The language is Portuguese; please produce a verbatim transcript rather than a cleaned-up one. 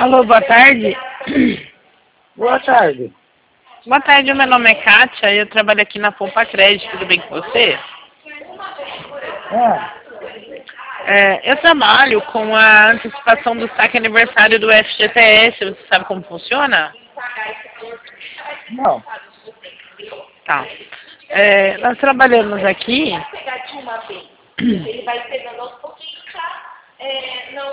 Alô, boa tarde. Boa tarde. Boa tarde, meu nome é Kátia e eu trabalho aqui na Poupa Crédito, tudo bem com você? É. É, eu trabalho com a antecipação do saque aniversário do F G T S, você sabe como funciona? Não. Tá. É, nós trabalhamos aqui... Ele vai pegando aos pouquinhos, tá? É, não